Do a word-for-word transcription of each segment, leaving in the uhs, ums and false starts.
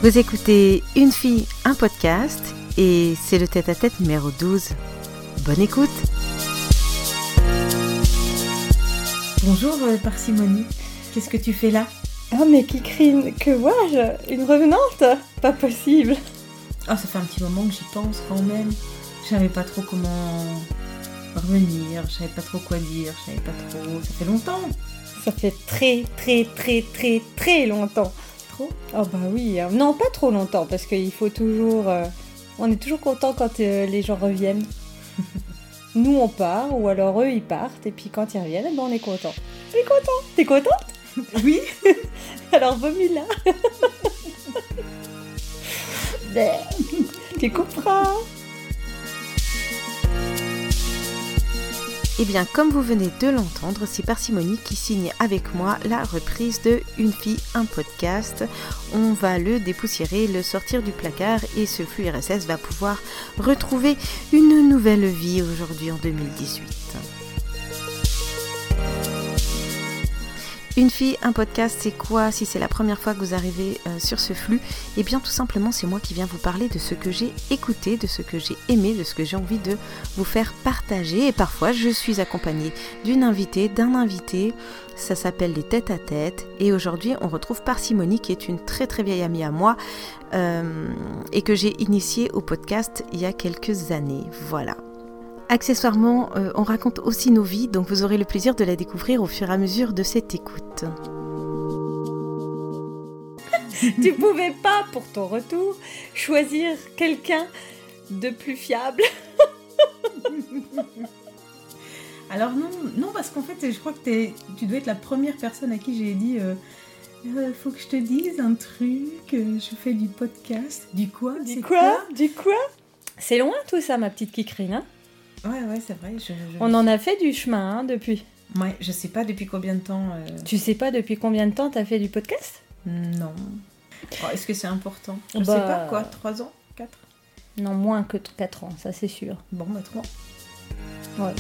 Vous écoutez Une fille, un podcast et c'est le tête-à-tête numéro douze. Bonne écoute. Bonjour euh, Parcimonie, qu'est-ce que tu fais là? Oh mais Kikrine, que vois-je? Une revenante? Pas possible. Oh, ça fait un petit moment que j'y pense quand même. Je savais pas trop comment revenir, je savais pas trop quoi dire, je savais pas trop... Ça fait longtemps. Ça fait très très très très très longtemps. Trop? Oh bah oui, hein. Non pas trop longtemps parce qu'il faut toujours... Euh... On est toujours content quand euh, les gens reviennent. Nous on part ou alors eux ils partent et puis quand ils reviennent, eh ben, on est content. On est content. T'es contente? Oui. Alors vomis là. Tu couperas. Eh bien, comme vous venez de l'entendre, c'est Parcimonie qui signe avec moi la reprise de Une fille, un podcast. On va le dépoussiérer, le sortir du placard et ce flux R S S va pouvoir retrouver une nouvelle vie aujourd'hui en deux mille dix-huit. Une fille, un podcast, c'est quoi? Si c'est la première fois que vous arrivez euh, sur ce flux, eh bien tout simplement c'est moi qui viens vous parler de ce que j'ai écouté, de ce que j'ai aimé, de ce que j'ai envie de vous faire partager. Et parfois je suis accompagnée d'une invitée, d'un invité, ça s'appelle les tête-à-tête. Et aujourd'hui on retrouve Parcimonie qui est une très très vieille amie à moi euh, et que j'ai initiée au podcast il y a quelques années. Voilà. Accessoirement, euh, on raconte aussi nos vies, donc vous aurez le plaisir de la découvrir au fur et à mesure de cette écoute. Tu pouvais pas, pour ton retour, choisir quelqu'un de plus fiable? Alors non, non parce qu'en fait, je crois que t'es, tu dois être la première personne à qui j'ai dit euh, euh, faut que je te dise un truc, euh, je fais du podcast. Du quoi? Du c'est quoi, quoi Du quoi C'est loin tout ça, ma petite Kikrine, hein? Ouais, ouais, c'est vrai. Je, je... On en a fait du chemin hein, depuis. Ouais, je sais pas depuis combien de temps. Euh... Tu sais pas depuis combien de temps t'as fait du podcast? Non. Oh, est-ce que c'est important? Je bah... sais pas, quoi, trois ans? quatre? Non, moins que quatre ans, ça c'est sûr. Bon, bah trois. Ouais.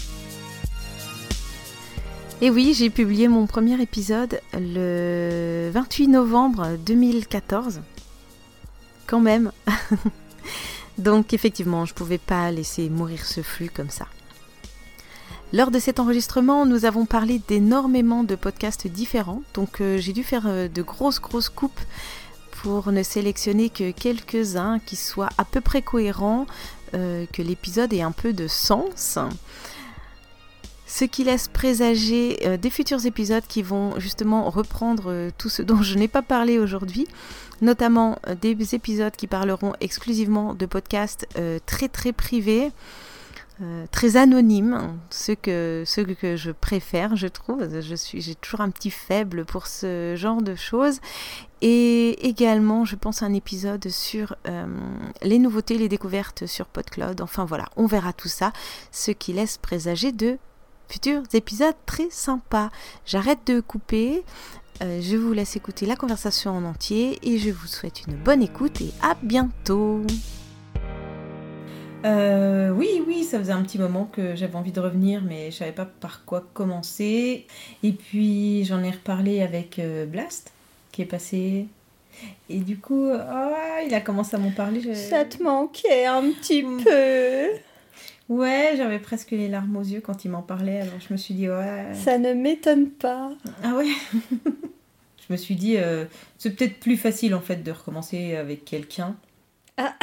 Et oui, j'ai publié mon premier épisode le vingt-huit novembre deux mille quatorze. Quand même. Donc effectivement, je ne pouvais pas laisser mourir ce flux comme ça. Lors de cet enregistrement, nous avons parlé d'énormément de podcasts différents. Donc euh, j'ai dû faire euh, de grosses grosses coupes pour ne sélectionner que quelques-uns qui soient à peu près cohérents, euh, que l'épisode ait un peu de sens. Ce qui laisse présager euh, des futurs épisodes qui vont justement reprendre euh, tout ce dont je n'ai pas parlé aujourd'hui, notamment euh, des épisodes qui parleront exclusivement de podcasts euh, très très privés, euh, très anonymes, ceux que, ceux que je préfère, je trouve. Je suis, j'ai toujours un petit faible pour ce genre de choses. Et également, je pense à un épisode sur euh, les nouveautés, les découvertes sur PodCloud. Enfin voilà, on verra tout ça, ce qui laisse présager de futurs épisodes très sympas. J'arrête de couper, euh, je vous laisse écouter la conversation en entier et je vous souhaite une bonne écoute et à bientôt. Euh, oui, oui, ça faisait un petit moment que j'avais envie de revenir, mais je savais pas par quoi commencer. Et puis j'en ai reparlé avec euh, Blast, qui est passé. Et du coup, oh, il a commencé à m'en parler. Je... Ça te manquait un petit peu. Ouais, j'avais presque les larmes aux yeux quand il m'en parlait, alors je me suis dit, ouais... Ça ne m'étonne pas. Ah ouais. Je me suis dit, euh, c'est peut-être plus facile en fait de recommencer avec quelqu'un. Ah.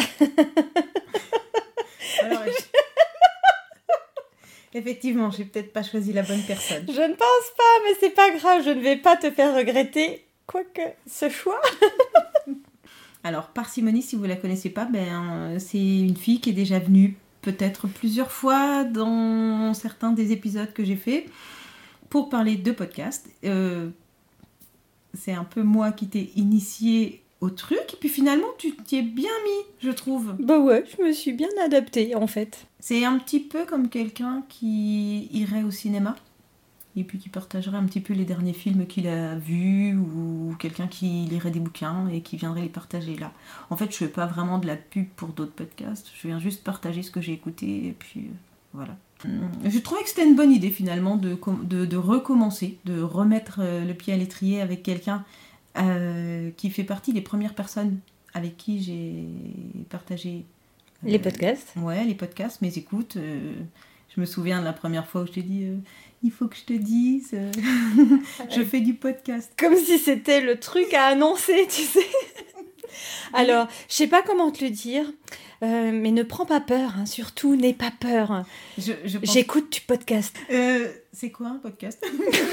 Alors, je... Effectivement, j'ai peut-être pas choisi la bonne personne. Je ne pense pas, mais c'est pas grave, je ne vais pas te faire regretter, quoique, ce choix. Alors, Parcimonie, si vous la connaissez pas, ben, c'est une fille qui est déjà venue peut-être plusieurs fois dans certains des épisodes que j'ai fait pour parler de podcast. Euh, c'est un peu moi qui t'ai initiée au truc, et puis finalement tu t'y es bien mis, je trouve. Bah ouais, je me suis bien adaptée en fait. C'est un petit peu comme quelqu'un qui irait au cinéma et puis qui partagerait un petit peu les derniers films qu'il a vus, ou quelqu'un qui lirait des bouquins et qui viendrait les partager là. En fait, je fais pas vraiment de la pub pour d'autres podcasts, je viens juste partager ce que j'ai écouté et puis euh, voilà. Je trouvais que c'était une bonne idée finalement de, de, de recommencer, de remettre le pied à l'étrier avec quelqu'un euh, qui fait partie des premières personnes avec qui j'ai partagé... Euh, les podcasts. Ouais, les podcasts, mes écoutes. Euh, je me souviens de la première fois où je t'ai dit... Euh, il faut que je te dise, euh, je fais du podcast. Comme si c'était le truc à annoncer, tu sais. Alors, je sais pas comment te le dire, euh, mais ne prends pas peur, hein, surtout n'aie pas peur. Je, je pense... J'écoute du podcast. Euh, c'est quoi un podcast?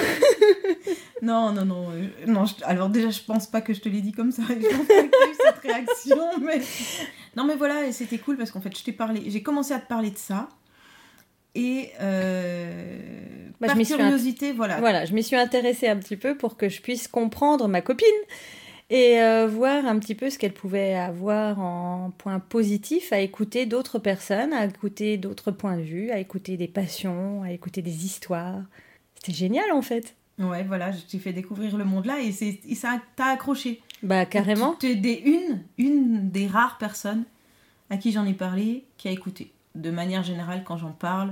Non, non, non. Euh, non je... Alors déjà, je pense pas que je te l'ai dit comme ça. Je pense pas qu'il y ait eu cette réaction. Mais... Non, mais voilà, et c'était cool parce qu'en fait, je t'ai parlé... j'ai commencé à te parler de ça. Et euh, bah, par je curiosité, int... voilà. Voilà, je m'y suis intéressée un petit peu pour que je puisse comprendre ma copine et euh, voir un petit peu ce qu'elle pouvait avoir en point positif à écouter d'autres personnes, à écouter d'autres points de vue, à écouter des passions, à écouter des histoires. C'était génial en fait. Ouais, voilà, je t'ai fait découvrir le monde-là et, c'est, et ça t'a accroché. Bah, carrément. Tu es des, une, une des rares personnes à qui j'en ai parlé qui a écouté. De manière générale, quand j'en parle...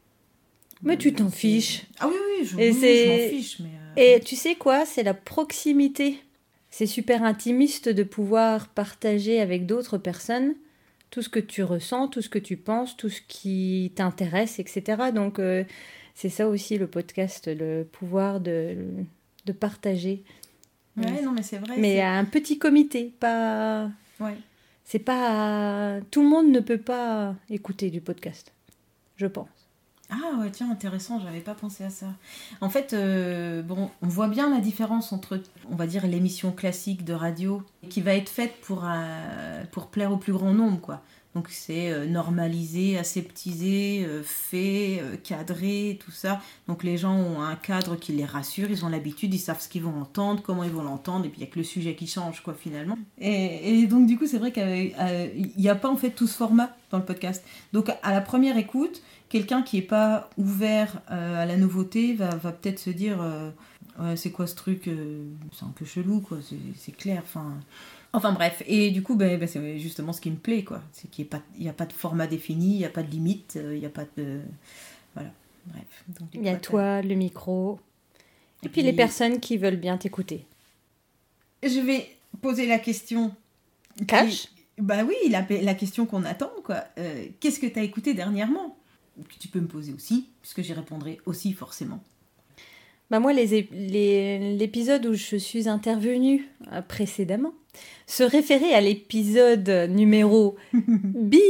Mais tu t'en fiches. Ah oui, oui, je, et oui, c'est... je m'en fiche. Mais euh... Et tu sais quoi, c'est la proximité. C'est super intimiste de pouvoir partager avec d'autres personnes tout ce que tu ressens, tout ce que tu penses, tout ce qui t'intéresse, et cetera. Donc, euh, c'est ça aussi le podcast, le pouvoir de, de partager. Ouais, non, mais c'est vrai. Mais c'est... à un petit comité, pas... Ouais. C'est pas... Tout le monde ne peut pas écouter du podcast, je pense. Ah ouais, tiens, intéressant, j'avais pas pensé à ça. En fait, euh, bon, on voit bien la différence entre, on va dire, l'émission classique de radio qui va être faite pour, euh, pour plaire au plus grand nombre, quoi. Donc c'est euh, normalisé, aseptisé, euh, fait, euh, cadré, tout ça. Donc les gens ont un cadre qui les rassure, ils ont l'habitude, ils savent ce qu'ils vont entendre, comment ils vont l'entendre, et puis il n'y a que le sujet qui change, quoi, finalement. Et, et donc du coup, c'est vrai qu'il n'y a pas en fait tout ce format dans le podcast. Donc à la première écoute, quelqu'un qui n'est pas ouvert euh, à la nouveauté va, va peut-être se dire euh, ouais, c'est quoi ce truc euh, c'est un peu chelou, quoi, c'est, c'est clair, enfin... Enfin bref, et du coup, ben, ben, c'est justement ce qui me plaît, quoi. C'est qu'il n'y a, a pas de format défini, il n'y a pas de limite, il n'y a pas de... Voilà, bref. Il y a toi, le micro, et, et puis, puis les personnes qui veulent bien t'écouter. Je vais poser la question... Cash qui... Bah oui, la, la question qu'on attend, quoi. Euh, qu'est-ce que tu as écouté dernièrement? Que tu peux me poser aussi, puisque j'y répondrai aussi forcément. Bah moi, les, les, l'épisode où je suis intervenue euh, précédemment se référait à l'épisode numéro bip.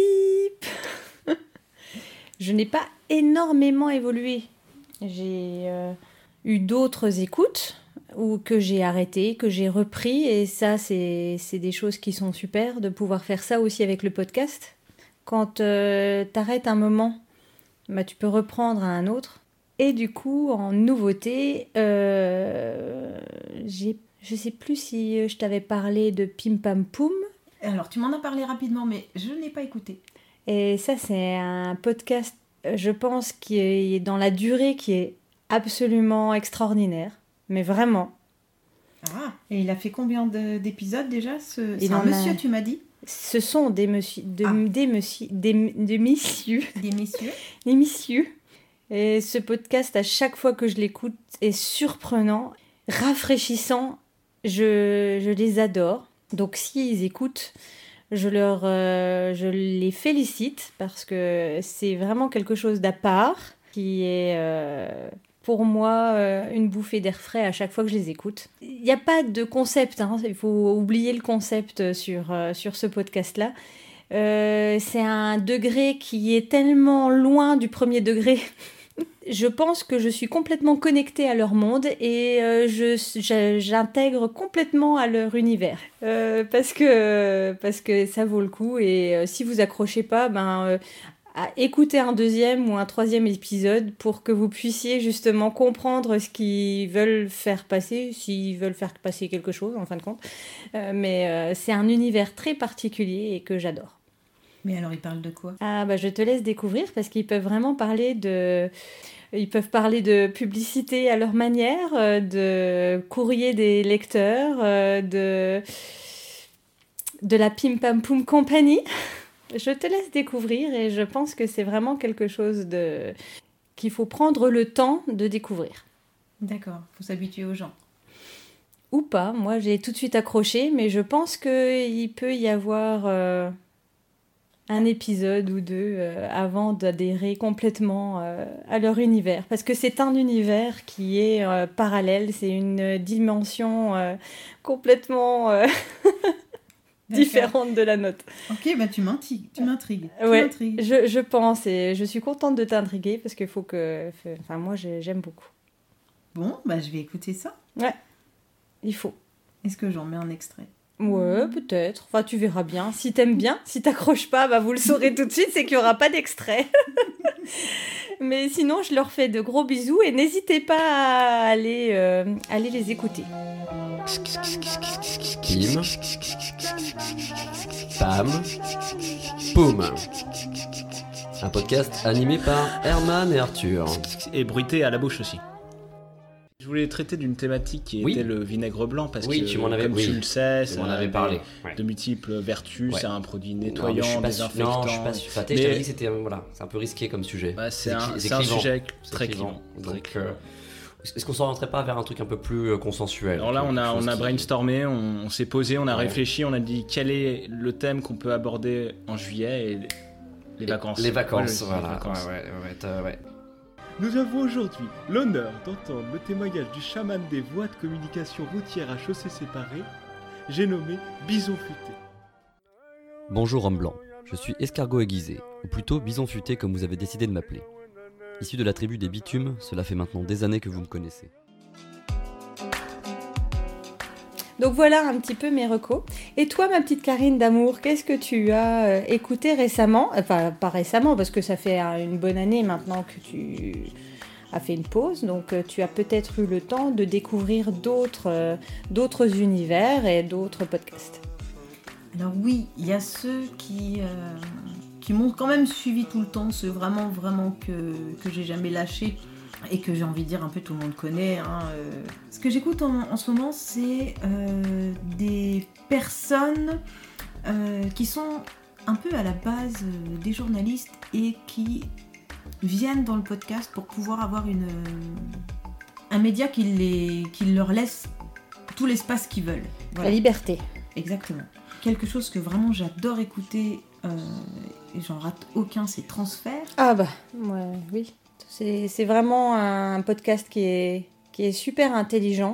Je n'ai pas énormément évolué. J'ai euh, eu d'autres écoutes ou que j'ai arrêté, que j'ai repris, et ça, c'est, c'est des choses qui sont super, de pouvoir faire ça aussi avec le podcast. Quand euh, t'arrêtes un moment, bah, tu peux reprendre à un autre. Et du coup, en nouveauté, euh, j'ai, je sais plus si je t'avais parlé de Pim Pam Poum. Alors, tu m'en as parlé rapidement, mais je n'ai pas écouté. Et ça, c'est un podcast, je pense, qui est dans la durée qui est absolument extraordinaire. Mais vraiment. Ah, et il a fait combien de, d'épisodes déjà ce, C'est un monsieur, a... tu m'as dit? Ce sont des messieurs, de, ah. des messieurs, des, des messieurs. Des messieurs. Des messieurs. Et ce podcast, à chaque fois que je l'écoute, est surprenant, rafraîchissant. Je, je les adore. Donc s'ils écoutent, je, leur, euh, je les félicite parce que c'est vraiment quelque chose d'à part qui est euh, pour moi euh, une bouffée d'air frais à chaque fois que je les écoute. Il n'y a pas de concept, hein, il faut oublier le concept sur, euh, sur ce podcast-là. Euh, c'est un degré qui est tellement loin du premier degré. Je pense que je suis complètement connectée à leur monde et euh, je, je, j'intègre complètement à leur univers. Euh, parce, que, parce que ça vaut le coup et euh, si vous accrochez pas, ben, euh, à écouter un deuxième ou un troisième épisode pour que vous puissiez justement comprendre ce qu'ils veulent faire passer, s'ils veulent faire passer quelque chose en fin de compte. Euh, mais euh, c'est un univers très particulier et que j'adore. Mais alors, ils parlent de quoi? Ah, bah, je te laisse découvrir parce qu'ils peuvent vraiment parler de... Ils peuvent parler de publicité à leur manière, de courrier des lecteurs, de, de la Pim Pam Poum Company. Je te laisse découvrir et je pense que c'est vraiment quelque chose de... qu'il faut prendre le temps de découvrir. D'accord, il faut s'habituer aux gens. ou pas. Moi, j'ai tout de suite accroché, mais je pense qu'il peut y avoir euh, un épisode ou deux euh, avant d'adhérer complètement euh, à leur univers. Parce que c'est un univers qui est euh, parallèle, c'est une dimension euh, complètement euh, différente de la nôtre. Ok, bah tu m'intrigues. Tu m'intrigues. Tu Ouais, m'intrigues. je, je pense, et je suis contente de t'intriguer parce qu'il faut que... Enfin, moi, j'ai- j'aime beaucoup. Bon, bah je vais écouter ça. Ouais, il faut. Est-ce que j'en mets un extrait? Ouais, peut-être. Enfin, tu verras bien. Si t'aimes bien, si t'accroches pas, bah vous le saurez tout de suite, c'est qu'il y aura pas d'extrait. Mais sinon, je leur fais de gros bisous et n'hésitez pas à aller, euh, aller les écouter. Pim, Pam, Poum. Un podcast animé par Herman et Arthur. Et bruité à la bouche aussi. Je voulais traiter d'une thématique qui Oui. était le vinaigre blanc parce Oui, que tu m'en avais- comme oui, tu le sais, tu ça m'en avais a parlé, de- ouais. de multiples vertus, Ouais. c'est un produit Non, mais nettoyant, je suis pas sûr- désinfectant. Non, je suis pas sûr. Enfin, tu sais, je Mais- t'avais dit que c'était euh, voilà, c'est un peu risqué comme sujet. Bah, c'est un, cli- c'est un clivant. sujet C'est très clivant. clivant. très Donc, clivant. euh, est-ce qu'on s'orienterait pas vers un truc un peu plus euh, consensuel? Alors là, on a, Quelque chose on a qui- brainstormé, on, on s'est posé, on a Ouais. réfléchi, on a dit quel est le thème qu'on peut aborder en juillet et les, les vacances. Les vacances, Ouais, voilà. les vacances. Ouais, ouais, ouais, t'as- ouais. Nous avons aujourd'hui l'honneur d'entendre le témoignage du chaman des voies de communication routière à chaussées séparées, j'ai nommé Bison Futé. Bonjour homme blanc, je suis escargot aiguisé, ou plutôt bison futé comme vous avez décidé de m'appeler. Issu de la tribu des bitumes, cela fait maintenant des années que vous me connaissez. Donc voilà un petit peu mes recos. Et toi, ma petite Karine d'amour, qu'est-ce que tu as euh, écouté récemment? Enfin, pas récemment, parce que ça fait euh, une bonne année maintenant que tu as fait une pause. Donc euh, tu as peut-être eu le temps de découvrir d'autres, euh, d'autres univers et d'autres podcasts. Alors oui, il y a ceux qui, euh, qui m'ont quand même suivi tout le temps, ceux vraiment, vraiment que, que j'ai jamais lâché et que j'ai envie de dire un peu tout le monde connaît. Hein, euh. Ce que j'écoute en, en ce moment, c'est euh, des personnes euh, qui sont un peu à la base euh, des journalistes et qui viennent dans le podcast pour pouvoir avoir une, euh, un média qui, les, qui leur laisse tout l'espace qu'ils veulent. Voilà. La liberté. Exactement. Quelque chose que vraiment j'adore écouter euh, et j'en rate aucun, c'est Transfert. Ah bah, ouais, oui. C'est, c'est vraiment un podcast qui est, qui est super intelligent,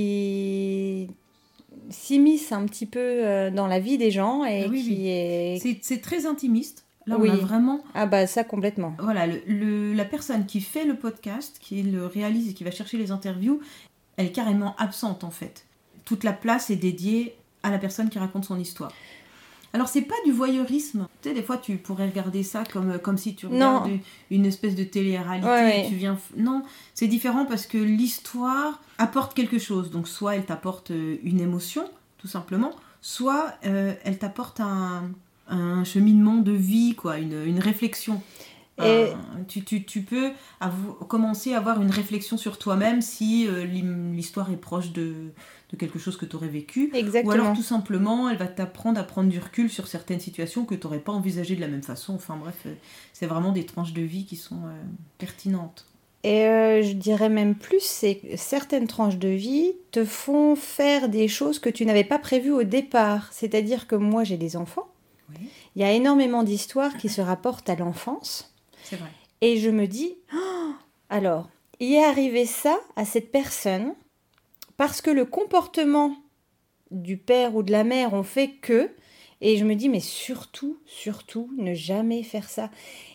qui s'immisce un petit peu euh, dans la vie des gens et Ah oui, qui oui. est... C'est, c'est très intimiste. Là, Oui. on a vraiment... Ah bah ça complètement. Voilà, le, le- la personne qui fait le podcast, qui le réalise et qui va chercher les interviews, elle est carrément absente en fait. Toute la place est dédiée à la personne qui raconte son histoire. Alors c'est pas du voyeurisme. Tu sais, des fois tu pourrais regarder ça comme, comme si tu regardes Non. une espèce de télé-réalité. Ouais, ouais. Et tu viens... f- Non, c'est différent parce que l'histoire apporte quelque chose. Donc soit elle t'apporte euh, une émotion, tout simplement, soit euh, elle t'apporte un, un cheminement de vie, quoi, une, une réflexion. Et- Euh, tu, tu, tu peux avou- commencer à avoir une réflexion sur toi-même si euh, l'im- l'histoire est proche de, de quelque chose que tu aurais vécu. Exactement. Ou alors tout simplement, elle va t'apprendre à prendre du recul sur certaines situations que tu n'aurais pas envisagées de la même façon. Enfin bref, euh, c'est vraiment des tranches de vie qui sont euh, pertinentes. Et euh, je dirais même plus, c'est que certaines tranches de vie te font faire des choses que tu n'avais pas prévues au départ. C'est-à-dire que moi, j'ai des enfants. Oui, Il y a énormément d'histoires qui se rapportent à l'enfance. c'est vrai. Et je me dis, oh, alors, il est arrivé ça à cette personne parce que le comportement du père ou de la mère ont fait que... Et je me dis, mais surtout, surtout, ne jamais faire ça.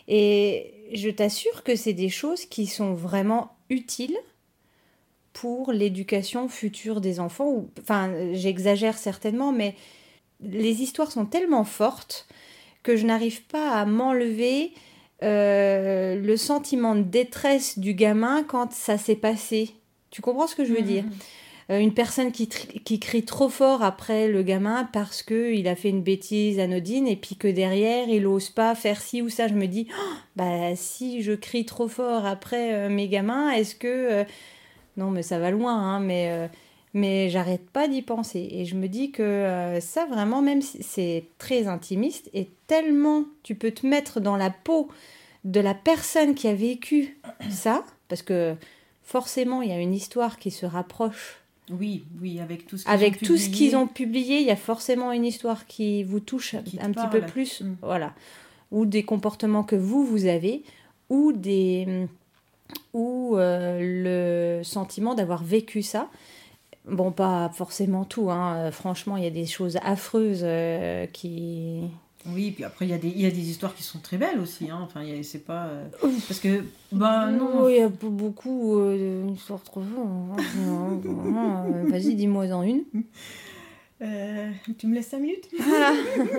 Et je t'assure que c'est des choses qui sont vraiment utiles pour l'éducation future des enfants. Ou, enfin, j'exagère certainement, mais les histoires sont tellement fortes que je n'arrive pas à m'enlever euh, le sentiment de détresse du gamin quand ça s'est passé. Tu comprends ce que je veux dire ? Euh, une personne qui, tri- qui crie trop fort après le gamin parce qu'il a fait une bêtise anodine et puis que derrière il n'ose pas faire ci ou ça. Je me dis, oh, bah si je crie trop fort après euh, mes gamins, est-ce que... euh, Non mais ça va loin, hein, mais, euh, mais j'arrête pas d'y penser. Et je me dis que euh, ça vraiment, même si c'est très intimiste et tellement tu peux te mettre dans la peau de la personne qui a vécu ça, parce que forcément il y a une histoire qui se rapproche Oui, oui, avec tout ce qu'ils Avec ont tout ce publié. qu'ils ont publié, il y a forcément une histoire qui vous touche Qui te un petit parle. peu plus. Mm. Voilà. Ou des comportements que vous, vous avez, ou, des, ou euh, le sentiment d'avoir vécu ça. Bon, pas forcément tout, hein. Franchement, il y a des choses affreuses euh, qui... Oui, puis après, il y, a des- il y a des histoires qui sont très belles aussi. Hein. Enfin, il y a- c'est pas... euh, Parce que, bah non... Il y a be- beaucoup euh, d'histoires trop fortes. Euh, Vas-y, dis-moi-en une. Euh, tu me laisses cinq minutes Voilà.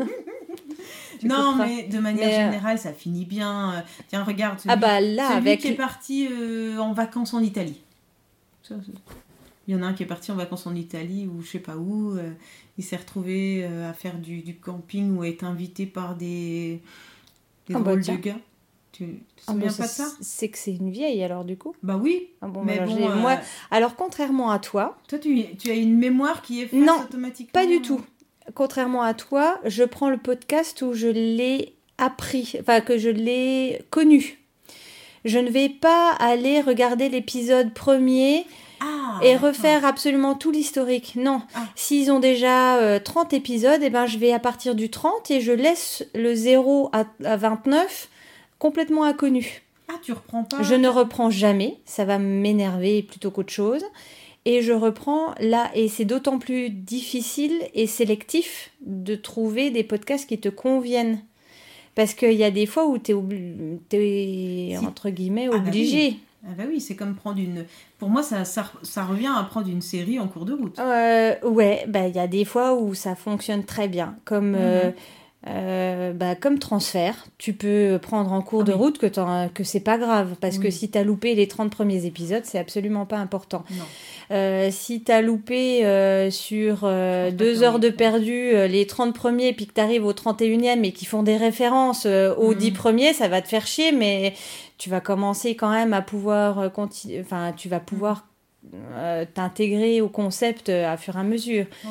Tu Non, couperas. mais de manière Mais, euh, générale, ça finit bien. Euh, Tiens, regarde, celui, Ah bah là, celui avec... qui est parti euh, en vacances en Italie. Ça, c'est- Il y en a un qui est parti en vacances en Italie ou je sais pas où. euh, il s'est retrouvé euh, à faire du, du camping ou à être invité par des, des Ah bah drôles tiens. de gars. Tu tu te Ah souviens bah pas de ça C'est que c'est une vieille alors du coup. Bah oui, Ah bon, mais alors, bon, j'ai- euh, moi, alors contrairement à toi, toi tu, tu as une mémoire qui est Non, automatiquement. pas du tout. Contrairement à toi, je prends le podcast où je l'ai appris, enfin que je l'ai connu. Je ne vais pas aller regarder l'épisode premier Ah, et d'accord. refaire absolument tout l'historique. Non. Ah. S'ils ont déjà euh, trente épisodes, eh ben, je vais à partir du trente et je laisse le zéro à, à vingt-neuf complètement inconnu. Ah, tu reprends pas. Je ne reprends jamais, ça va m'énerver plutôt qu'autre chose. Et je reprends là, et c'est d'autant plus difficile et sélectif de trouver des podcasts qui te conviennent. Parce qu'il y a des fois où tu es, obli- t'es, Si. entre guillemets, Ah bah obligé. Ah bah oui, c'est comme prendre une... Pour moi, ça, ça, ça revient à prendre une série en cours de route. Euh, ouais, bah, il y a des fois où ça fonctionne très bien. Comme, Mhm. euh, euh, bah, comme transfert, tu peux prendre en cours Ah de oui. route que, t'en- que c'est pas grave. Parce que Oui. si tu as loupé les trente premiers épisodes, c'est absolument pas important. Non. Euh, si tu as loupé euh, sur euh, Je pense pas deux qu'il y en heures ait de trop. perdu euh, les trente premiers, puis que tu arrives au trente et unième et qui font des références euh, aux Mhm. dix premiers, ça va te faire chier, mais tu vas commencer quand même à pouvoir euh, continuer. Enfin, tu vas pouvoir euh, t'intégrer au concept euh, à fur et à mesure. Ouais.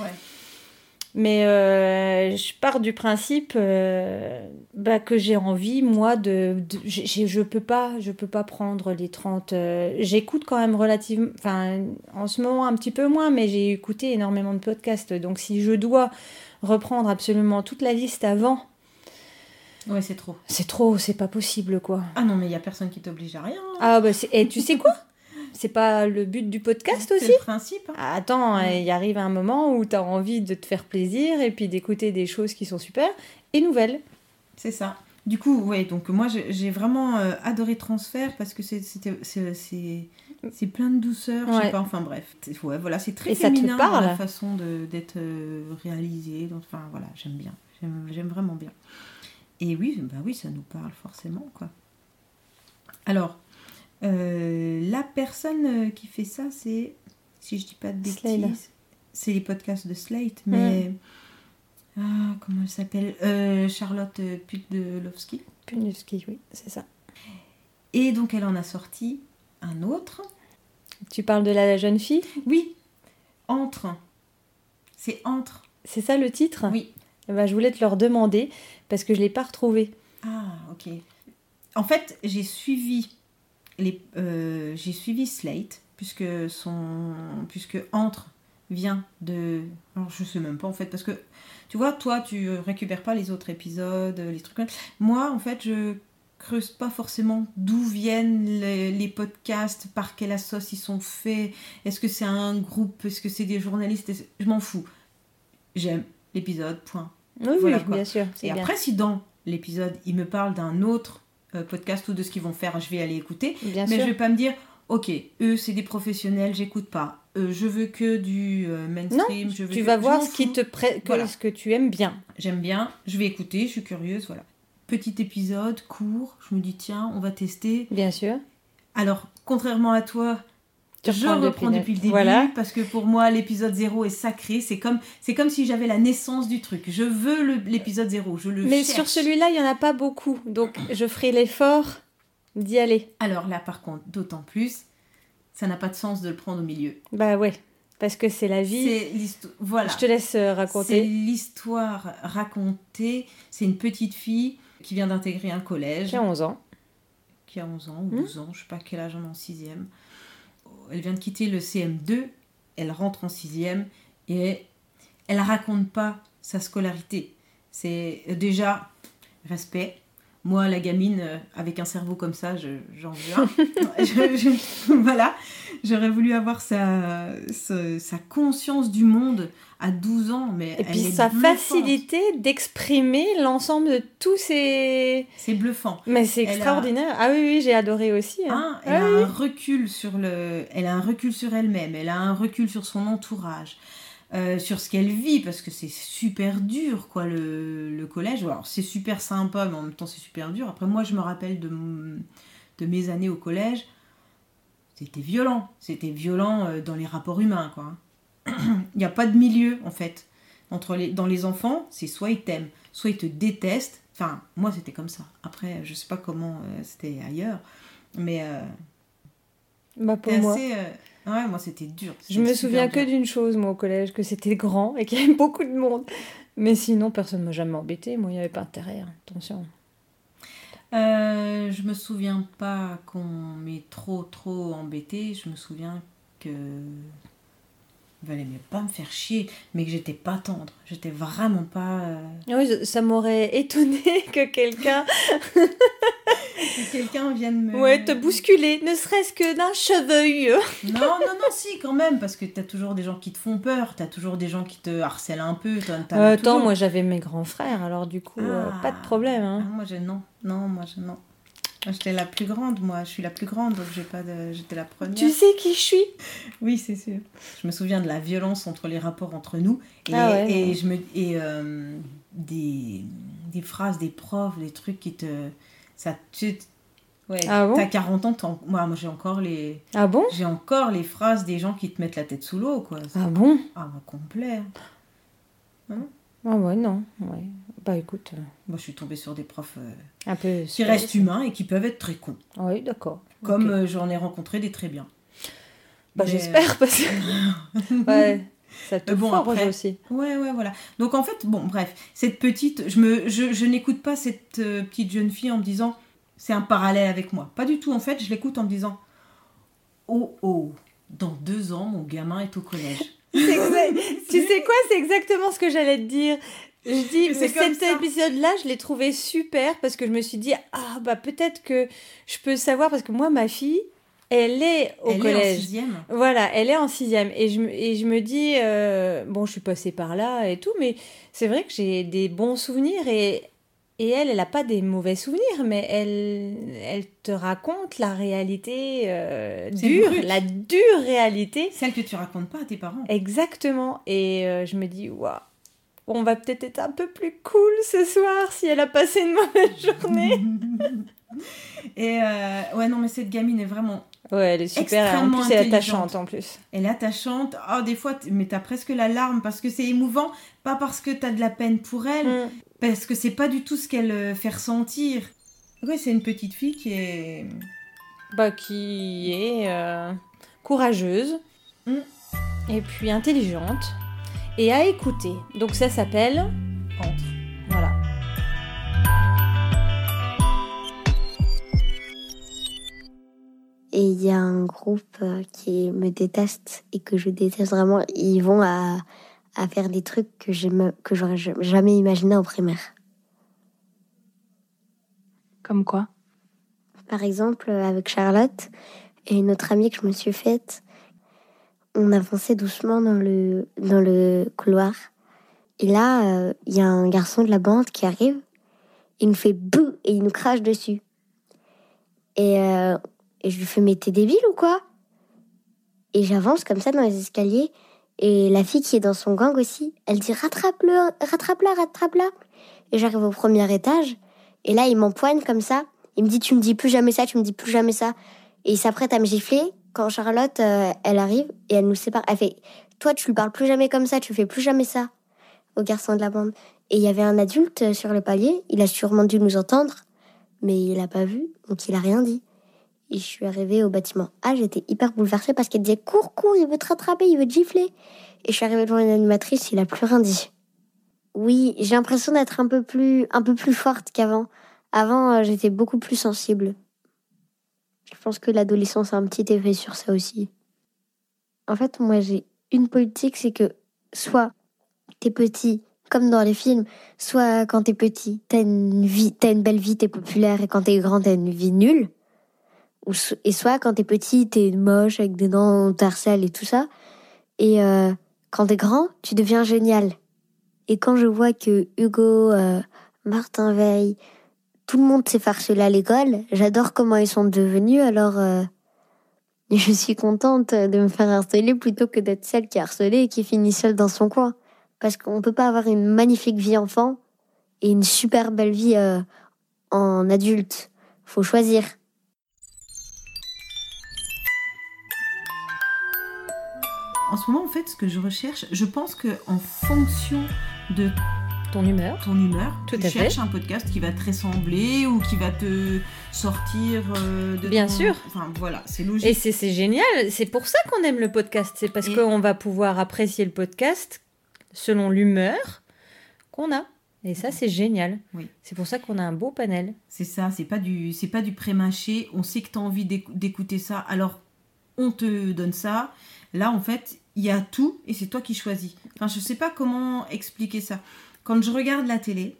Mais euh, je pars du principe euh, bah, que j'ai envie, moi, de... de j'ai- j'ai- je peux pas, je peux pas prendre les trente... euh, j'écoute quand même relativement... Enfin, en ce moment, un petit peu moins, mais j'ai écouté énormément de podcasts. Donc, si je dois reprendre absolument toute la liste avant, Ouais, c'est trop. c'est trop, c'est pas possible, quoi. Ah non, mais il n'y a personne qui t'oblige à rien. Ah, bah, c'est... Et tu sais quoi? C'est pas le but du podcast C'est aussi? le principe. hein. Ah, attends, Ouais. il arrive un moment où tu as envie de te faire plaisir et puis d'écouter des choses qui sont super et nouvelles. C'est ça. Du coup, ouais, donc moi j'ai j'ai vraiment euh, adoré Transfert parce que c'est c'était- c'est c'est- c'est plein de douceur, je Ouais. sais pas, enfin bref. C'est- Ouais, voilà, c'est très Et ça te féminin parle dans la façon de- d'être euh, réalisé. Donc, enfin voilà, j'aime bien. J'aime j'aime vraiment bien. Et oui, bah oui, ça nous parle forcément, quoi. Alors, euh, la personne euh, qui fait ça, c'est, si je dis pas de Slade. bêtises, c'est les podcasts de Slate, mais... Ah, comment elle s'appelle Euh, Charlotte euh, Pudlowski. Punilski, oui, c'est ça. Et donc, elle en a sorti un autre. Tu parles de la jeune fille? Oui, Entre. C'est Entre. C'est ça le titre? Oui. Eh ben, je voulais te le redemander parce que je ne l'ai pas retrouvé. Ah, ok. En fait, j'ai suivi les, euh, j'ai suivi Slate puisque son, puisque Entre vient de, alors je sais même pas en fait parce que tu vois, toi tu récupères pas les autres épisodes, les trucs comme ça. Moi en fait je creuse pas forcément d'où viennent les, les podcasts, par quelle assoce ils sont faits, est-ce que c'est un groupe, est-ce que c'est des journalistes, est-ce- je m'en fous. J'aime l'épisode, point. Oui, Voilà, oui, quoi. bien sûr. C'est Et bien. après, si dans l'épisode, il me parle d'un autre euh, podcast ou de ce qu'ils vont faire, je vais aller écouter. Bien mais sûr. je vais pas me dire, ok, eux, c'est des professionnels, j'écoute pas. Euh, je veux que du euh, mainstream. je veux Tu que- vas je voir m'en ce, qui fous. te pré- que- Voilà. ce que tu aimes bien. J'aime bien, je vais écouter, je suis curieuse, voilà. Petit épisode, court, je me dis, tiens, on va tester. Bien sûr. Alors, contrairement à toi, Tu je reprends reprends depuis le- depuis le début, Voilà. parce que pour moi, l'épisode zéro est sacré. C'est comme, c'est comme si j'avais la naissance du truc. Je veux le- l'épisode zéro, je le Mais cherche. sur celui-là, il n'y en a pas beaucoup. Donc, je ferai l'effort d'y aller. Alors là, par contre, d'autant plus, ça n'a pas de sens de le prendre au milieu. Bah ouais, parce que c'est la vie. C'est l'histoire. Voilà. Je te laisse euh, C'est raconter. l'histoire racontée. C'est une petite fille qui vient d'intégrer un collège, J'ai onze ans. qui a onze ans ou Hmm. douze ans, je sais pas quel âge on est en sixième. Elle vient de quitter le C M deux elle rentre en sixième et elle raconte pas sa scolarité. C'est euh, déjà respect. Moi, la gamine, euh, avec un cerveau comme ça, je, j'en veux un. je, je, voilà. J'aurais voulu avoir sa, sa, sa conscience du monde à douze ans. Mais Et elle puis est sa bluffante. facilité d'exprimer l'ensemble de tous ces... C'est bluffant. Mais c'est Elle a- extraordinaire. Ah oui, oui, j'ai adoré aussi. hein. Hein, elle Ah a oui. un recul sur le, elle a un recul sur elle-même, elle a un recul sur son entourage, euh, sur ce qu'elle vit, parce que c'est super dur, quoi, le, le collège. Alors c'est super sympa, mais en même temps c'est super dur. Après moi je me rappelle de, mon- de mes années au collège, c'était violent, c'était violent euh, dans les rapports humains, quoi. Il n'y a pas de milieu en fait entre les, dans les enfants, c'est soit ils t'aiment, soit ils te détestent. Enfin moi c'était comme ça. Après je sais pas comment euh, c'était ailleurs, mais euh, Bah pour C'était moi. assez, euh, ouais, moi c'était dur. Je me C'était souviens super que dur. d'une chose, moi, au collège, que c'était grand et qu'il y avait beaucoup de monde. Mais sinon, personne ne m'a jamais embêté. Moi, il n'y avait pas intérêt. hein. Attention. Euh, je me souviens pas qu'on m'ait trop trop embêté. Je me souviens que il valait mieux pas me faire chier, mais que j'étais pas tendre. J'étais vraiment pas. euh, Oui, ça m'aurait étonné que quelqu'un Que quelqu'un vienne me. ouais, te bousculer, ne serait-ce que d'un cheveu. Non, non, non, si, quand même, parce que t'as toujours des gens qui te font peur, t'as toujours des gens qui te harcèlent un peu. T'en, t'en as Euh, attends, toujours. moi j'avais mes grands frères, alors du coup, euh, Ah. pas de problème. Ah, Hein. moi, je, non, non, moi, je, non. Moi, j'étais la plus grande, moi, je suis la plus grande, donc j'ai pas de... j'étais la première. Tu sais qui je suis? Oui, c'est sûr. Je me souviens de la violence entre les rapports entre nous et, Ah ouais, et ouais. je me et euh, des des phrases des profs, des trucs qui te ça tu ouais, Ah bon t'as quarante ans, t'en- moi moi j'ai encore les Ah bon? j'ai encore les phrases des gens qui te mettent la tête sous l'eau, quoi. Ah bon? Ah bah complet. Ah ouais, non. Ouais. Bah écoute, euh, Moi je suis tombée sur des profs euh, un peu... qui restent humains et qui peuvent être très cons, Oui, d'accord. comme Ok. euh, j'en ai rencontré des très bien. Bah Mais, j'espère, parce que... ouais, ça te Mais bon, forge après- aussi. Ouais, ouais, voilà. Donc en fait, bon, bref, cette petite, je, me, je, je n'écoute pas cette euh, petite jeune fille en me disant, c'est un parallèle avec moi. Pas du tout, en fait, je l'écoute en me disant, oh, oh, dans deux ans, mon gamin est au collège. C'est exact- Tu sais quoi, c'est exactement ce que j'allais te dire. Je dis, Mais c'est mais comme cet ça. épisode-là, je l'ai trouvé super parce que je me suis dit, ah bah peut-être que je peux savoir, parce que moi, ma fille, elle est au Elle est en collège. sixième. Voilà, elle est en sixième. Et je, me- et je me dis, euh, bon, je suis passée par là et tout, mais c'est vrai que j'ai des bons souvenirs et, et elle, elle n'a pas des mauvais souvenirs, mais elle, elle te raconte la réalité euh, C'est dure, brut. la dure réalité. Celle que tu racontes pas à tes parents. Exactement. Et euh, je me dis, waouh, on va peut-être être un peu plus cool ce soir si elle a passé une mauvaise journée. Et euh, ouais, non, mais cette gamine est vraiment, Ouais, elle est super. En Extrêmement plus, elle est intelligente. attachante en plus. elle est attachante. Oh, des fois, t- mais t'as presque la larme parce que c'est émouvant, pas parce que t'as de la peine pour elle, Mm. parce que c'est pas du tout ce qu'elle euh, fait ressentir. Ouais, c'est une petite fille qui est... Bah, qui est euh, courageuse Mm. et puis intelligente et à écouter. Donc ça s'appelle Entre. voilà. Et il y a un groupe euh, qui me déteste et que je déteste vraiment. Ils vont à, à faire des trucs que, j'aime- que j'aurais ja- jamais imaginé en primaire. Comme quoi? Par exemple, euh, avec Charlotte et une autre amie que je me suis faite, on avançait doucement dans le, dans le couloir. Et là, euh, il y a un garçon de la bande qui arrive. Il nous fait bouh et il nous crache dessus. Et, euh, et je lui fais, mais t'es débile ou quoi? Et j'avance comme ça dans les escaliers. Et la fille qui est dans son gang aussi, elle dit, rattrape-le, rattrape-la, rattrape-la. Et j'arrive au premier étage. Et là, il m'empoigne comme ça. Il me dit, tu me dis plus jamais ça, tu me dis plus jamais ça. Et il s'apprête à me gifler quand Charlotte, euh, elle arrive et elle nous sépare. Elle fait, toi, tu lui parles plus jamais comme ça, tu fais plus jamais ça au garçon de la bande. Et il y avait un adulte sur le palier. Il a sûrement dû nous entendre, mais il a pas vu, donc il a rien dit. Et je suis arrivée au bâtiment A, j'étais hyper bouleversée parce qu'elle disait, cours, cours, il veut te rattraper, il veut te gifler. Et je suis arrivée devant une animatrice, il a plus rien dit. Oui, j'ai l'impression d'être un peu plus, un peu plus forte qu'avant. Avant, euh, j'étais beaucoup plus sensible. Je pense que l'adolescence a un petit effet sur ça aussi. En fait, moi, j'ai, une politique, c'est que soit t'es petit, comme dans les films, soit quand t'es petit, t'as une vie, t'as une belle vie, t'es populaire, et quand t'es grand, t'as une vie nulle. Ou, et soit quand t'es petit, t'es moche, avec des dents, on t'harcèle et tout ça. Et euh, quand t'es grand, tu deviens génial. Et quand je vois que Hugo, euh, Martin Veil, tout le monde s'est fait harceler à l'école, j'adore comment ils sont devenus, alors euh, je suis contente de me faire harceler plutôt que d'être celle qui est harcelée et qui finit seule dans son coin. Parce qu'on peut pas avoir une magnifique vie enfant et une super belle vie euh, en adulte. Faut choisir. En ce moment, en fait, ce que je recherche, je pense qu'en fonction de Ton humeur. ton humeur, Tout tu à cherches fait. un podcast qui va te ressembler ou qui va te sortir euh, de Bien ton- sûr. Enfin, voilà, c'est logique. Et c'est, c'est génial, c'est pour ça qu'on aime le podcast. C'est parce Et- qu'on va pouvoir apprécier le podcast selon l'humeur qu'on a. Et ça, c'est génial. Oui. C'est pour ça qu'on a un beau panel. C'est ça, c'est pas du, c'est pas du pré-mâché. On sait que tu as envie d'écou- d'écouter ça, alors on te donne ça. Là, en fait, il y a tout et c'est toi qui choisis. Enfin, je sais pas comment expliquer ça. Quand je regarde la télé,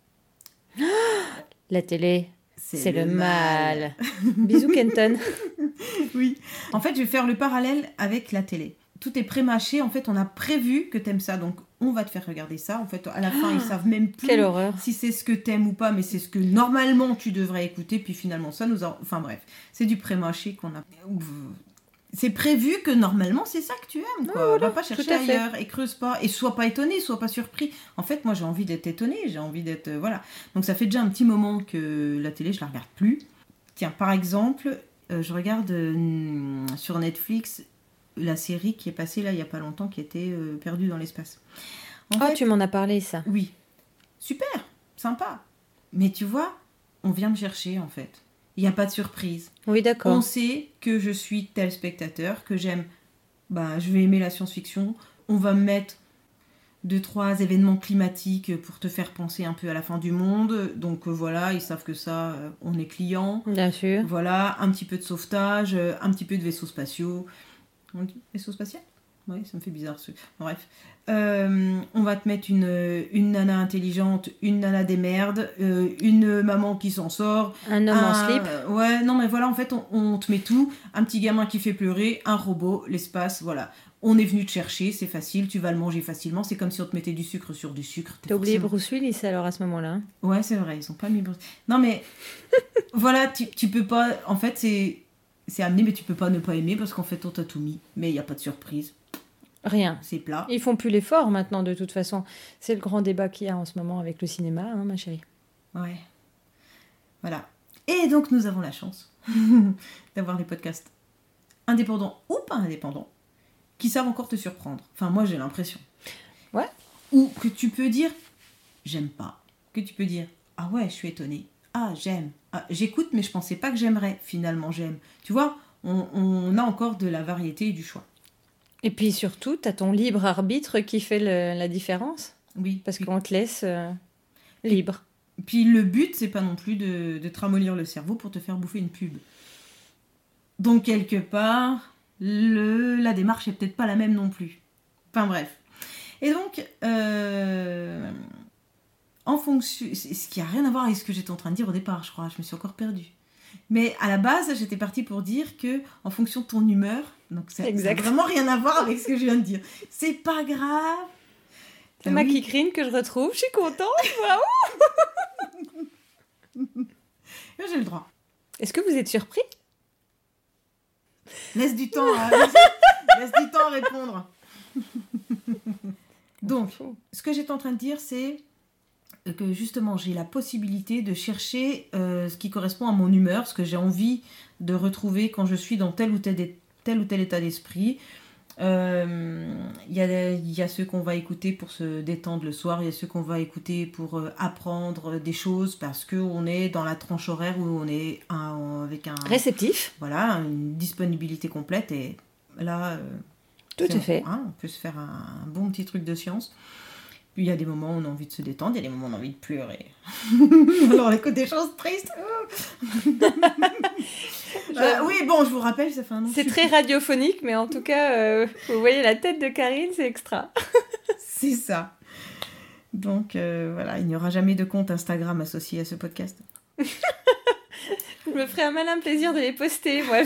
La télé, c'est, c'est, le mal. Bisous, Kenton. Oui. En fait, je vais faire le parallèle avec la télé. Tout est pré-mâché. En fait, on a prévu que t'aimes ça, donc on va te faire regarder ça. En fait, à la fin, ils savent même plus Quelle horreur. si c'est ce que t'aimes ou pas, mais c'est ce que normalement tu devrais écouter. Puis finalement, ça nous a... Enfin bref, c'est du pré-mâché qu'on a... C'est prévu que normalement, c'est ça que tu aimes. Quoi. Ah, voilà, Va pas chercher tout à fait. ailleurs et creuse pas. Et sois pas étonné, sois pas surpris. En fait, moi, j'ai envie d'être étonné. J'ai envie d'être... euh, voilà. Donc ça fait déjà un petit moment que la télé, je la regarde plus. Tiens, par exemple, euh, je regarde euh, sur Netflix la série qui est passée là il y a pas longtemps, qui était euh, Perdue dans l'espace. En Oh, fait, tu m'en as parlé, ça. oui, super, sympa. Mais tu vois, on vient me chercher en fait. Il n'y a pas de surprise. Oui, d'accord. On sait que je suis tel spectateur, que j'aime, bah, je vais aimer la science-fiction. On va me mettre deux, trois événements climatiques pour te faire penser un peu à la fin du monde. Donc euh, voilà, ils savent que ça, euh, on est client. Bien sûr. Voilà, un petit peu de sauvetage, euh, un petit peu de vaisseaux spatiaux. On dit vaisseau spatial ? Oui, ça me fait bizarre. Ce... Bref. Euh, on va te mettre une, une nana intelligente, une nana des merdes, euh, une maman qui s'en sort. Un homme en un- slip. Ouais, non mais voilà, en fait, on, on te met tout. Un petit gamin qui fait pleurer, un robot, l'espace, voilà. On est venu te chercher, c'est facile, tu vas le manger facilement. C'est comme si on te mettait du sucre sur du sucre. T'es T'as oublié forcément- Bruce Willis alors à ce moment-là. hein Ouais, c'est vrai, ils ont pas mis Bruce. Non mais voilà, tu, tu peux pas. En fait, c'est c'est amené, mais tu peux pas ne pas aimer parce qu'en fait, on t'a tout mis. Mais il y a pas de surprise, Rien. c'est plat. Ils font plus l'effort maintenant, de toute façon. C'est le grand débat qu'il y a en ce moment avec le cinéma, hein, ma chérie. Ouais. Voilà. Et donc, nous avons la chance d'avoir des podcasts indépendants ou pas indépendants qui savent encore te surprendre. Enfin, moi, j'ai l'impression. Ouais. Ou que tu peux dire j'aime pas. Que tu peux dire ah ouais, je suis étonnée. Ah, j'aime. Ah, j'écoute, mais je pensais pas que j'aimerais. Finalement, j'aime. Tu vois, on, on a encore de la variété et du choix. Et puis surtout, t'as ton libre arbitre qui fait le- la différence. Oui. Parce puis, qu'on te laisse euh, libre. puis le but, c'est pas non plus de, de te ramollir le cerveau pour te faire bouffer une pub. Donc, quelque part, le, la démarche est peut-être pas la même non plus. Enfin, bref. Et donc, euh, en fonction... c'est- Ce qui a rien à voir avec ce que j'étais en train de dire au départ, je crois. Je me suis encore perdue. Mais à la base, j'étais partie pour dire que en fonction de ton humeur, donc ça Exact. n'a vraiment rien à voir avec ce que je viens de dire. C'est pas grave. C'est Ah ma oui. kikrine que je retrouve, je suis contente. Bravo. J'ai le droit. Est-ce que vous êtes surpris? Laisse du temps à, laisse, laisse du temps à répondre. Donc, ce que j'étais en train de dire, c'est que justement, j'ai la possibilité de chercher euh, ce qui correspond à mon humeur, ce que j'ai envie de retrouver quand je suis dans tel ou tel, tel, ou tel état d'esprit. Il euh, y, y a ceux qu'on va écouter pour se détendre le soir, il y a ceux qu'on va écouter pour euh, apprendre des choses parce qu'on est dans la tranche horaire où on est un, avec un... Réceptif. Voilà, une disponibilité complète et là... Euh, Tout à fait. Hein, on peut se faire un, un bon petit truc de science. Puis il y a des moments où on a envie de se détendre, il y a des moments où on a envie de pleurer. Alors on écoute des choses tristes. Je Bah, oui, bon, je vous rappelle, ça fait un an. C'est très radiophonique, mais en tout cas, euh, vous voyez la tête de Karine, c'est extra. C'est ça. Donc euh, voilà, il n'y aura jamais de compte Instagram associé à ce podcast. Je me ferai un malin plaisir de les poster, moi.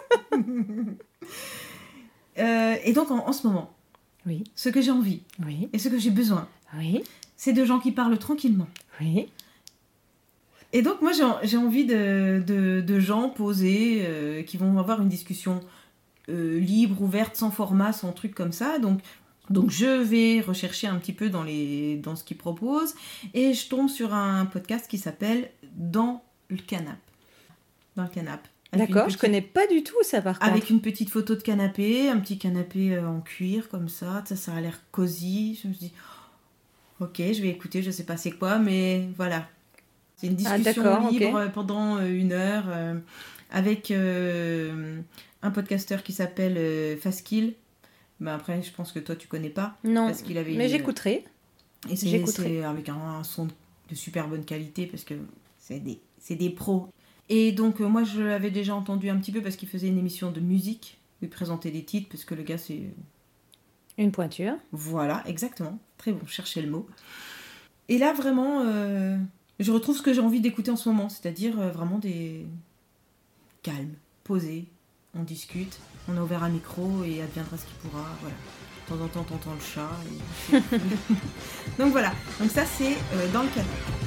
euh, et donc en, en ce moment, oui. ce que j'ai envie oui. et ce que j'ai besoin, oui. c'est de gens qui parlent tranquillement. Oui. Et donc moi j'ai, j'ai envie de, de, de gens posés euh, qui vont avoir une discussion euh, libre, ouverte, sans format, sans truc comme ça. Donc, donc je vais rechercher un petit peu dans, les, dans ce qu'ils proposent et je tombe sur un podcast qui s'appelle Dans le canapé. Dans le canapé. D'accord, petite... je connais pas du tout ça par contre. Avec une petite photo de canapé, un petit canapé euh, en cuir comme ça, ça, ça a l'air cosy. Je me dis, ok, je vais écouter, je sais pas c'est quoi, mais voilà. C'est une discussion ah, libre okay. pendant euh, une heure euh, avec euh, un podcasteur qui s'appelle euh, Faskill. Ben après, je pense que toi tu connais pas. Non, parce qu'il avait mais une... j'écouterai. Et c'est, j'écouterai. c'est avec un, un son de super bonne qualité parce que c'est des, c'est des pros. Et donc, euh, moi, je l'avais déjà entendu un petit peu parce qu'il faisait une émission de musique. Il présentait des titres parce que le gars, c'est... Une pointure. Voilà, exactement. Très bon, cherchez le mot. Et là, vraiment, euh, je retrouve ce que j'ai envie d'écouter en ce moment. C'est-à-dire euh, vraiment des... calmes, posés. On discute, on a ouvert un micro et adviendra ce qui pourra. Voilà. De temps en temps, t'entends le chat. Et... donc voilà. Donc ça, c'est euh, Dans le canapé.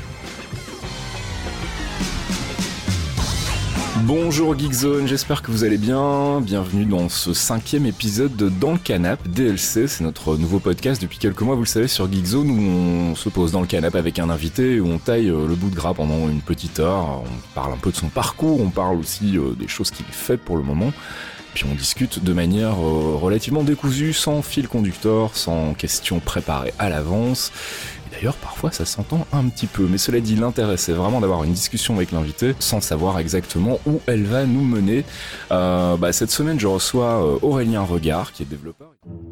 Bonjour Geekzone, j'espère que vous allez bien. Bienvenue dans ce cinquième épisode de Dans le canapé D L C. C'est notre nouveau podcast depuis quelques mois, vous le savez, sur Geekzone, où on se pose dans le canapé avec un invité, où on taille le bout de gras pendant une petite heure. On parle un peu de son parcours, on parle aussi des choses qu'il fait pour le moment. Puis on discute de manière euh, relativement décousue, sans fil conducteur, sans questions préparées à l'avance. Et d'ailleurs, parfois, ça s'entend un petit peu. Mais cela dit, l'intérêt, c'est vraiment d'avoir une discussion avec l'invité, sans savoir exactement où elle va nous mener. Euh, bah, cette semaine, je reçois euh, Aurélien Regard, qui est développeur.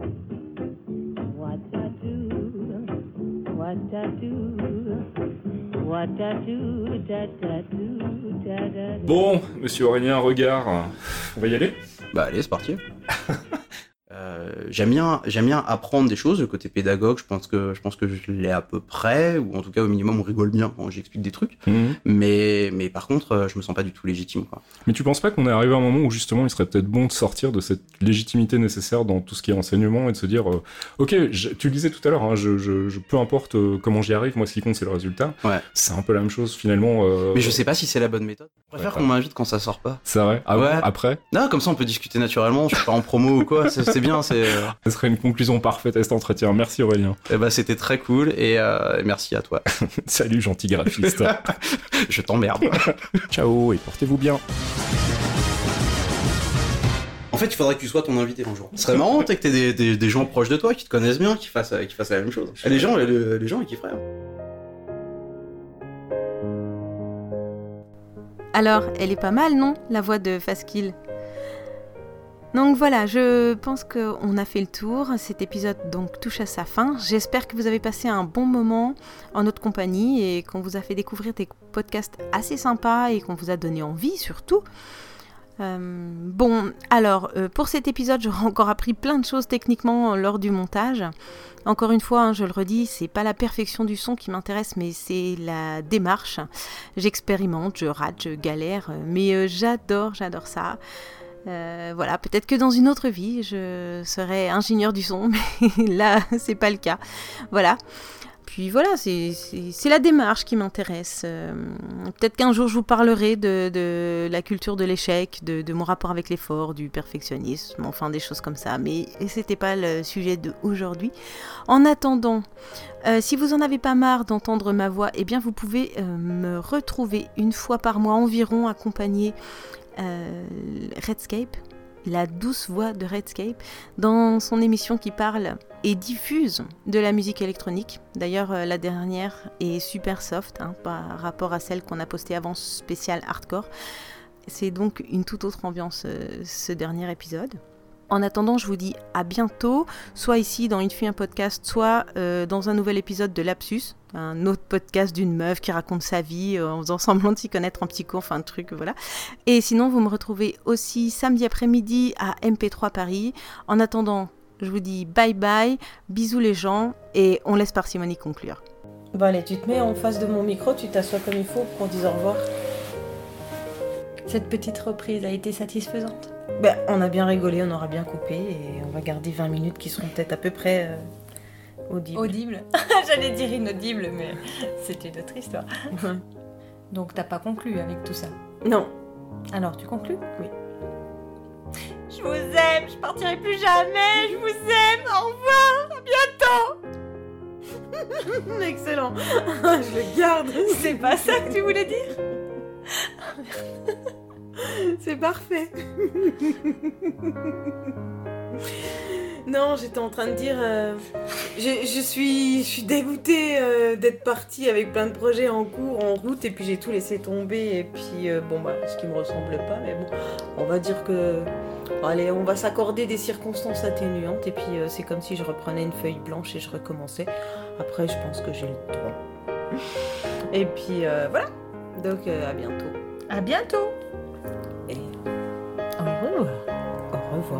Bon, monsieur Aurélien Regard, on va y aller ? Bah allez, c'est parti. euh, j'aime bien, j'aime bien apprendre des choses. Le côté pédagogue, je pense que, je pense que je l'ai à peu près, ou en tout cas au minimum on rigole bien quand j'explique des trucs. Mmh. Mais, mais par contre, je me sens pas du tout légitime, quoi. Mais tu penses pas qu'on est arrivé à un moment où justement il serait peut-être bon de sortir de cette légitimité nécessaire dans tout ce qui est enseignement et de se dire, euh, ok, je, tu le disais tout à l'heure, hein, je, je, je, peu importe euh, comment j'y arrive, moi ce qui compte c'est le résultat. Ouais. C'est un peu la même chose finalement. Euh... Mais je sais pas si c'est la bonne méthode. Je préfère ouais, qu'on m'invite quand ça sort pas. C'est vrai. Ah ouais. Bon, après. Non, comme ça on peut discuter naturellement. Je suis pas en promo ou quoi. C'est, c'est bien. C'est. Ce serait une conclusion parfaite à cet entretien. Merci Aurélien. Eh ben c'était très cool et euh, merci à toi. Salut gentil graphiste. Je t'emmerde. Ciao et portez-vous bien. En fait, il faudrait que tu sois ton invité un jour. Ce serait marrant, t'as que t'aies des, des, des gens proches de toi qui te connaissent bien, qui fassent, qui fassent la même chose. Et les gens, les, les gens, ils kifferaient. Alors, elle est pas mal, non, la voix de Faskill ? Donc voilà, je pense qu'on a fait le tour. Cet épisode donc touche à sa fin. J'espère que vous avez passé un bon moment en notre compagnie et qu'on vous a fait découvrir des podcasts assez sympas et qu'on vous a donné envie surtout. Euh, bon, alors euh, pour cet épisode, j'aurai encore appris plein de choses techniquement lors du montage. Encore une fois, hein, je le redis, c'est pas la perfection du son qui m'intéresse, mais c'est la démarche. J'expérimente, je rate, je galère, mais euh, j'adore, j'adore ça. Euh, voilà, peut-être que dans une autre vie, je serais ingénieur du son, mais là, c'est pas le cas. Voilà. Puis voilà, c'est, c'est, c'est la démarche qui m'intéresse. Euh, peut-être qu'un jour, je vous parlerai de, de la culture de l'échec, de, de mon rapport avec l'effort, du perfectionnisme, enfin des choses comme ça. Mais c'était pas le sujet d'aujourd'hui. En attendant, euh, si vous en avez pas marre d'entendre ma voix, eh bien, vous pouvez euh, me retrouver une fois par mois environ, accompagné Euh, Redscape, la douce voix de Redscape, dans son émission qui parle et diffuse de la musique électronique. D'ailleurs, euh, la dernière est super soft hein, par rapport à celle qu'on a postée avant, spéciale hardcore. C'est donc une toute autre ambiance, euh, ce dernier épisode. En attendant, je vous dis à bientôt, soit ici dans Une fille, un podcast, soit euh, dans un nouvel épisode de Lapsus, un autre podcast d'une meuf qui raconte sa vie euh, en faisant semblant de s'y connaître en psycho, enfin un truc, voilà. Et sinon, vous me retrouvez aussi samedi après-midi à M P trois Paris. En attendant, je vous dis bye bye, bisous les gens, et on laisse Parcimonie conclure. Bon allez, tu te mets en face de mon micro, tu t'assois comme il faut pour qu'on dise au revoir. Cette petite reprise a été satisfaisante? Ben, on a bien rigolé, on aura bien coupé et on va garder vingt minutes qui seront peut-être à peu près euh, audibles. Audibles. J'allais dire inaudibles, mais c'est une autre histoire. Donc t'as pas conclu avec tout ça? Non. Alors tu conclus? Oui. Je vous aime, je partirai plus jamais, je vous aime, au revoir, à bientôt. Excellent. Je le garde. C'est pas ça que tu voulais dire? C'est parfait. Non, j'étais en train de dire, euh, je, je suis, je suis dégoûtée euh, d'être partie avec plein de projets en cours, en route, et puis j'ai tout laissé tomber, et puis euh, bon bah, ce qui me ressemble pas, mais bon, on va dire que, allez, on va s'accorder des circonstances atténuantes, et puis euh, c'est comme si je reprenais une feuille blanche et je recommençais. Après, je pense que j'ai le droit. Et puis euh, voilà. Donc euh, à bientôt. À bientôt. Et au revoir. Au revoir.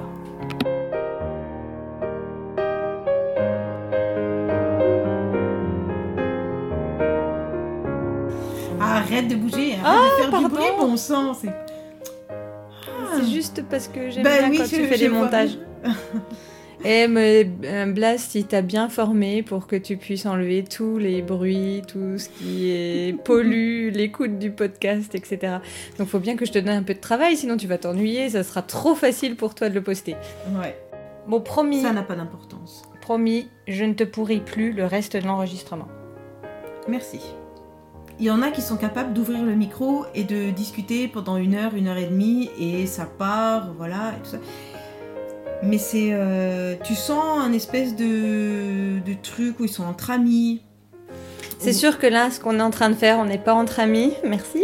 Arrête de bouger, arrête Ah, de faire pardon. du bruit, bon sang. C'est, C'est juste parce que j'aime Bah bien oui, quand je- tu fais je des vois. montages. Et mais euh, Blast, il t'a bien formé pour que tu puisses enlever tous les bruits, tout ce qui est pollue l'écoute du podcast, et cetera. Donc faut bien que je te donne un peu de travail, sinon tu vas t'ennuyer, ça sera trop facile pour toi de le poster. Ouais, Bon, promis, ça n'a pas d'importance. promis, je ne te pourris plus le reste de l'enregistrement. Merci. Il y en a qui sont capables d'ouvrir le micro et de discuter pendant une heure, une heure et demie, et ça part, voilà, et tout ça. Mais c'est... euh, tu sens un espèce de, de truc où ils sont entre amis. C'est Où- sûr que là, ce qu'on est en train de faire, on n'est pas entre amis, merci.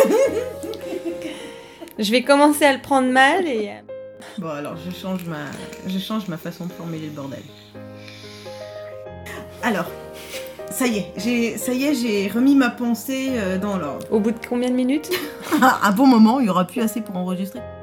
Je vais commencer à le prendre mal et... Bon, alors je change ma, je change ma façon de formuler le bordel. Alors, ça y est, j'ai, ça y est, j'ai remis ma pensée euh, dans l'ordre. Au bout de combien de minutes? À un bon moment, il y aura plus assez pour enregistrer.